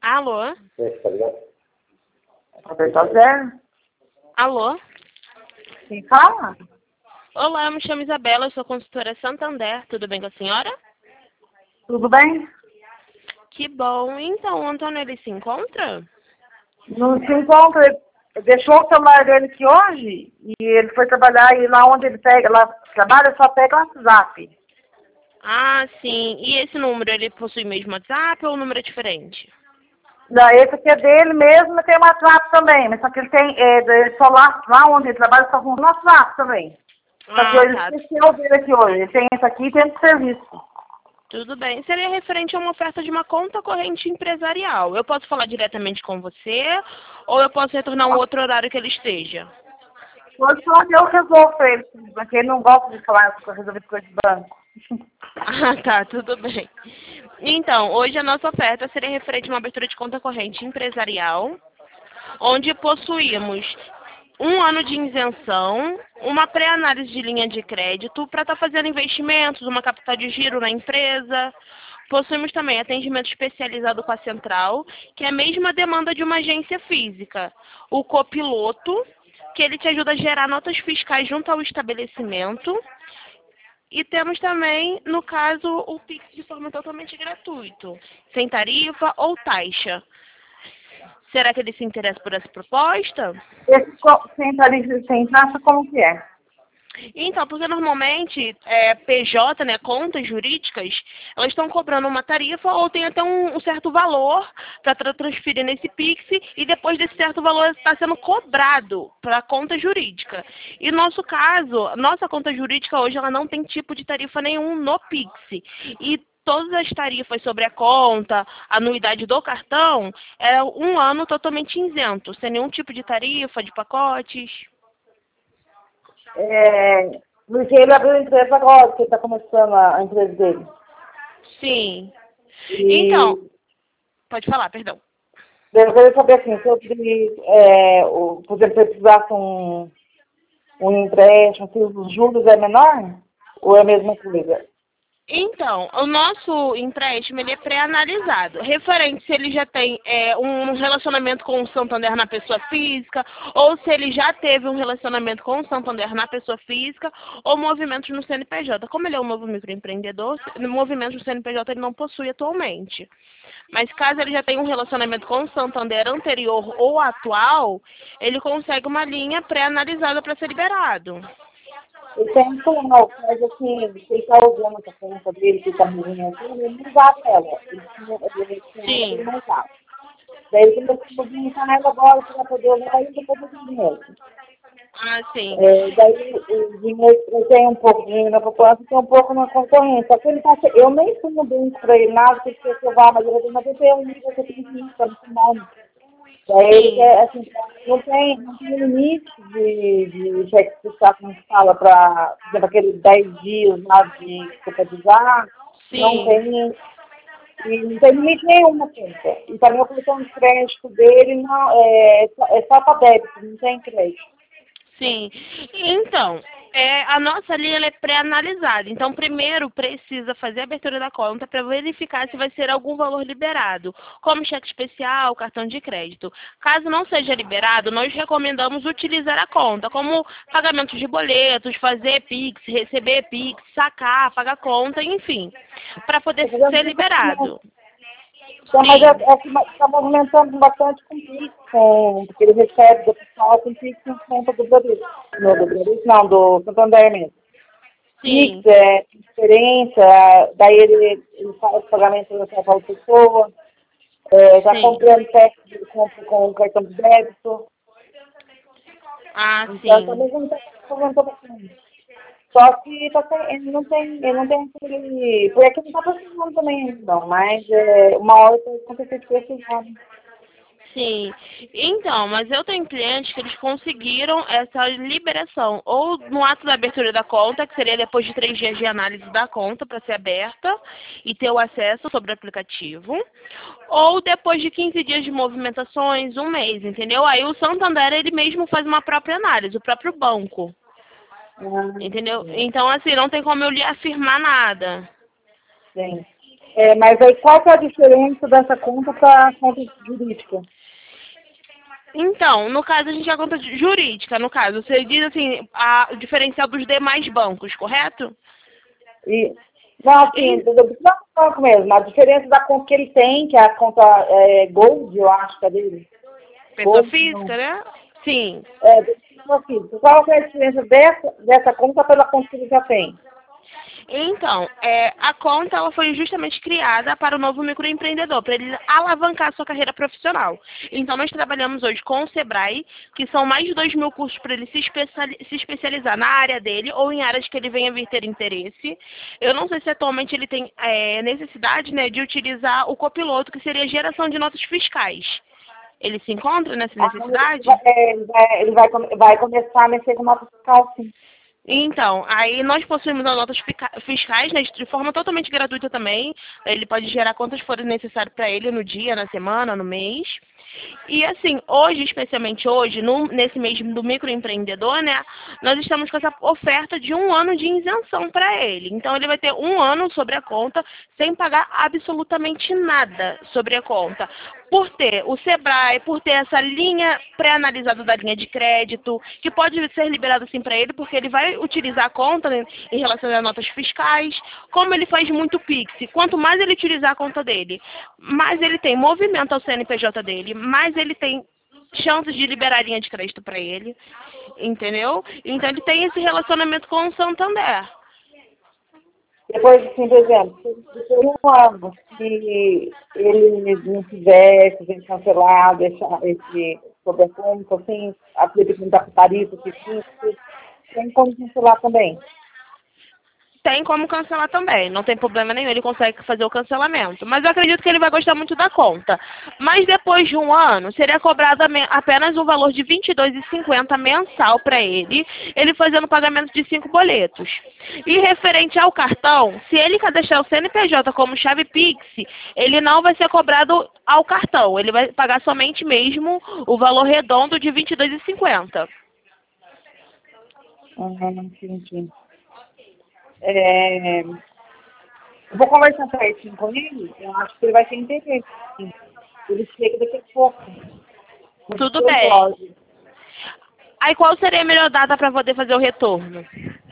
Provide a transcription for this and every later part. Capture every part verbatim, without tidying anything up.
Alô? Apertar zero. Alô? Quem fala? Olá, eu me chamo Isabela, eu sou consultora Santander. Tudo bem com a senhora? Tudo bem? Que bom. Então, o Antônio, ele se encontra? Não se encontra. Ele deixou o celular dele aqui hoje e ele foi trabalhar e lá onde ele pega, lá trabalha, só pega o WhatsApp. Ah, sim. E esse número, ele possui mesmo WhatsApp ou o número é diferente? Não, esse aqui é dele mesmo, mas tem o WhatsApp também. Mas só que ele tem, é, ele só lá, lá onde ele trabalha, só com o WhatsApp também. Só que Ah, ele tá. esqueceu dele aqui hoje. Ele tem esse aqui e tem esse serviço. Tudo bem. Seria referente a uma oferta de uma conta corrente empresarial. Eu posso falar diretamente com você ou eu posso retornar um outro horário que ele esteja? Pode falar que eu resolvo pra ele, porque ele não gosta de falar essas coisas, resolver coisa de banco. Ah, tá. Tudo bem. Então, hoje a nossa oferta seria referente a uma abertura de conta corrente empresarial, onde possuímos um ano de isenção, uma pré-análise de linha de crédito para estar fazendo investimentos, uma capital de giro na empresa. Possuímos também atendimento especializado com a central, que é a mesma demanda de uma agência física. O copiloto, que ele te ajuda a gerar notas fiscais junto ao estabelecimento. E temos também, no caso, o Pix de forma totalmente gratuito, sem tarifa ou taxa. Será que ele se interessa por essa proposta? Esse co- sem tarifa, sem taxa, como que é? Então, porque normalmente é, P J, né, contas jurídicas, elas estão cobrando uma tarifa ou tem até um, um certo valor para tra transferir nesse Pix e depois desse certo valor está sendo cobrado para a conta jurídica. E no nosso caso, nossa conta jurídica hoje ela não tem tipo de tarifa nenhum no Pix. E todas as tarifas sobre a conta, a anuidade do cartão, é um ano totalmente isento, sem nenhum tipo de tarifa, de pacotes. É, porque ele abriu a empresa agora, que ele está começando a, a empresa dele. Sim. E Então, pode falar, perdão. eu queria saber assim, sobre, é, o, por exemplo, se ele precisasse um, um empréstimo, se os juros é menor ou é a mesma coisa? Então, o nosso empréstimo ele é pré-analisado. Referente se ele já tem é, um relacionamento com o Santander na pessoa física, ou se ele já teve um relacionamento com o Santander na pessoa física, ou movimentos no C N P J. Como ele é um novo microempreendedor, movimentos no C N P J ele não possui atualmente. Mas caso ele já tenha um relacionamento com o Santander anterior ou atual, ele consegue uma linha pré-analisada para ser liberado. Ele tem um canal, mas assim, se ele está usando essa conta dele, que está movimentando, ele não usava ela. Ele tinha, ele tinha ela, ele Sim, não usava. Daí ele começou a movimentar ela agora para poder usar e depois do dinheiro. ah, sim. É, daí o dinheiro, eu tenho um pouco de dinheiro na poupança e tem um pouco na concorrência. Só que ele tá, eu nem fui no banco para ele nada, porque eu vá, mas eu mas eu tenho um nível que eu tenho que ir para no final. Daí ele Sim, quer, assim, não tem, não tem limite de, de cheque fiscal, como se fala, para, por exemplo, aqueles dez dias lá de cotizar, não sim. tem, e não tem limite nenhum na conta. E também o cartão de crédito dele não, é, é só é só para débito, não tem crédito. Sim. Então, é, a nossa linha ela é pré-analisada. Então, primeiro precisa fazer a abertura da conta para verificar se vai ser algum valor liberado, como cheque especial, cartão de crédito. Caso não seja liberado, nós recomendamos utilizar a conta, como pagamento de boletos, fazer Pix, receber Pix, sacar, pagar conta, enfim, para poder ser liberado. Então, mas é, Sim, é que está movimentando bastante com Pix, com, porque ele recebe do pessoal com Pix em conta do Bradesco. Não, do Bradesco, não, do Santander mesmo. Pix, sim, é, transferência, daí ele, ele faz pagamento para outra pessoa, está sim. comprando peça, ele compra com cartão de débito. Ah, Então, está sim. movimentando movimentando bastante. Só que tá sem, ele não tem, ele não tem aquele. Por aqui não está precisando também, não, mas é, uma hora vai acontecer de precisar. Sim. Então, mas eu tenho clientes que eles conseguiram essa liberação, ou no ato da abertura da conta, que seria depois de três dias de análise da conta para ser aberta e ter o acesso sobre o aplicativo, ou depois de quinze dias de movimentações, um mês, entendeu? Aí o Santander, ele mesmo faz uma própria análise, o próprio banco, Ah, entendeu? sim. Então, assim, não tem como eu lhe afirmar nada. Sim. É, mas aí qual que é a diferença dessa conta para a conta jurídica? Então, no caso, a gente é a conta jurídica, no caso. Você diz assim, a, o diferencial dos demais bancos, correto? E, não, assim, E, do do banco mesmo, a diferença da conta que ele tem, que é a conta é, Gold, eu acho que é dele. pessoa Gold, não. física, né? Sim. É, do pessoa física. Qual que é a diferença dessa, dessa conta pela conta que ele já tem? Então, é, a conta ela foi justamente criada para o novo microempreendedor, para ele alavancar a sua carreira profissional. Então, nós trabalhamos hoje com o Sebrae, que são mais de dois mil cursos para ele se, especiali- se especializar na área dele ou em áreas que ele venha vir ter interesse. Eu não sei se atualmente ele tem é, necessidade, né, de utilizar o copiloto, que seria a geração de notas fiscais. Ele se encontra nessa Ah, ele necessidade? vai, é, ele vai, ele vai, come- vai começar a mexer com nota fiscal, sim. Então, aí nós possuímos as notas fica- fiscais, né, de forma totalmente gratuita também. Ele pode gerar quantas forem necessárias para ele no dia, na semana, no mês. E assim, hoje, especialmente hoje, no- nesse mês do microempreendedor, né, nós estamos com essa oferta de um ano de isenção para ele. Então, ele vai ter um ano sobre a conta sem pagar absolutamente nada sobre a conta. Por ter o Sebrae, por ter essa linha pré-analisada da linha de crédito, que pode ser liberado sim para ele, porque ele vai utilizar a conta, né, em relação às notas fiscais, como ele faz muito Pix. Quanto mais ele utilizar a conta dele, mais ele tem movimento ao C N P J dele, mais ele tem chances de liberar a linha de crédito para ele, entendeu? Então ele tem esse relacionamento com o Santander. Depois, assim, por exemplo, se depois de um ano, se ele não quiser, se ele cancelar, deixar esse sobre a conta, assim, a dependendo da tarifa que fica, tem como cancelar também. Tem como cancelar também, não tem problema nenhum, ele consegue fazer o cancelamento. Mas eu acredito que ele vai gostar muito da conta. Mas depois de um ano, seria cobrado ame- apenas um valor de vinte e dois reais e cinquenta centavos mensal para ele, ele fazendo pagamento de cinco boletos. E referente ao cartão, se ele cadastrar o C N P J como chave Pix, ele não vai ser cobrado ao cartão, ele vai pagar somente mesmo o valor redondo de vinte e dois reais e cinquenta centavos. Ah, entendi. É, eu vou conversar certinho com ele, eu acho que ele vai ter interesse. Sim. Ele chega daqui a pouco, umas Tudo dezoito bem. horas. Aí qual seria a melhor data para poder fazer o retorno?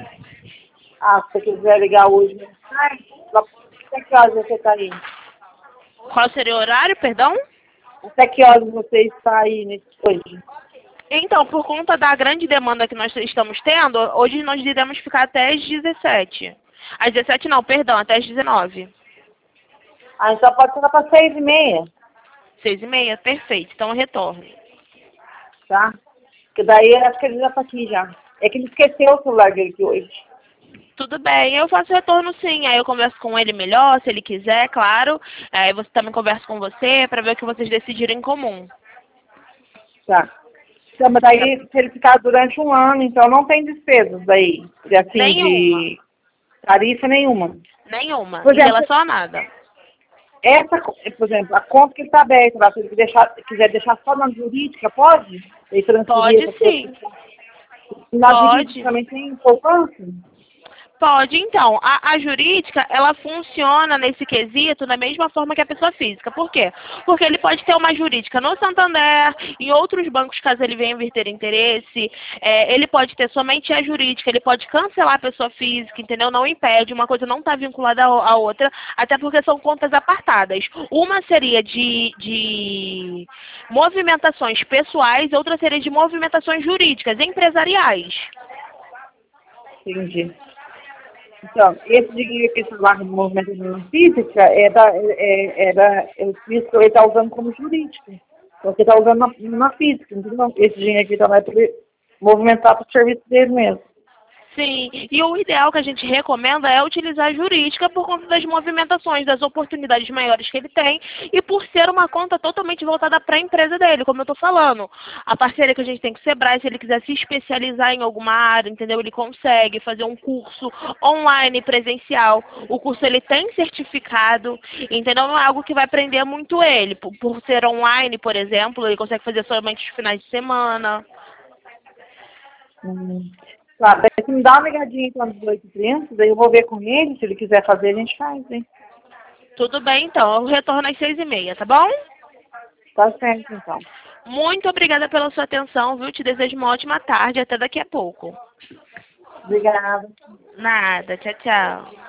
Ah, se você quiser ligar hoje, mais tarde, lá- até que horas você está aí? Qual seria o horário, perdão? Até que horas você está aí nesse hoje? Então, por conta da grande demanda que nós estamos tendo, hoje nós iremos ficar até às dezessete. Às dezessete não, perdão, até às dezenove. Ah, então pode ser lá para seis e meia, Seis e meia, perfeito. Então, retorno. tá? Porque daí eu acho que ele já está aqui já. É que ele esqueceu o celular dele aqui hoje. Tudo bem, eu faço retorno sim. Aí eu converso com ele melhor, se ele quiser, claro. Aí você também conversa com você para ver o que vocês decidirem em comum. Tá. Então, mas daí, se ele ficar durante um ano, então não tem despesas daí, de, assim, Nenhuma. de tarifa nenhuma. Nenhuma. Por Em exemplo, relação a nada. essa, co- por exemplo, a conta que está aberta lá, se ele deixar, quiser deixar só na jurídica, pode? E transferir Pode essa sim. coisa. Na jurídica Pode. também tem poupança? Pode, então. A, a jurídica, ela funciona nesse quesito da mesma forma que a pessoa física. Por quê? Porque ele pode ter uma jurídica no Santander, em outros bancos, caso ele venha vir ter interesse. É, ele pode ter somente a jurídica, ele pode cancelar a pessoa física, entendeu? Não impede, uma coisa não está vinculada à à outra, até porque são contas apartadas. Uma seria de, de movimentações pessoais, outra seria de movimentações jurídicas, empresariais. Entendi. Então, esse dinheiro que esse lá de movimentação física é da, é, é da, é o que ele está usando como jurídico. Então, ele está usando na, na física, entendeu? Esse dinheiro aqui também é para ele movimentar para o serviço dele mesmo. Sim, e o ideal que a gente recomenda é utilizar a jurídica por conta das movimentações, das oportunidades maiores que ele tem e por ser uma conta totalmente voltada para a empresa dele, como eu estou falando. A parceria que a gente tem com o Sebrae, se ele quiser se especializar em alguma área, entendeu? Ele consegue fazer um curso online, presencial. O curso ele tem certificado, entendeu? Não é algo que vai prender muito ele. Por, por ser online, por exemplo, ele consegue fazer somente os finais de semana. Hum. Tá, daí você me dá uma ligadinha então às dezoito e trinta, daí eu vou ver com ele, se ele quiser fazer, a gente faz, hein? Tudo bem, então. Eu retorno às seis e meia, tá bom? Tá certo, então. Muito obrigada pela sua atenção, viu? Te desejo uma ótima tarde. Até daqui a pouco. Obrigada. Nada. Tchau, tchau.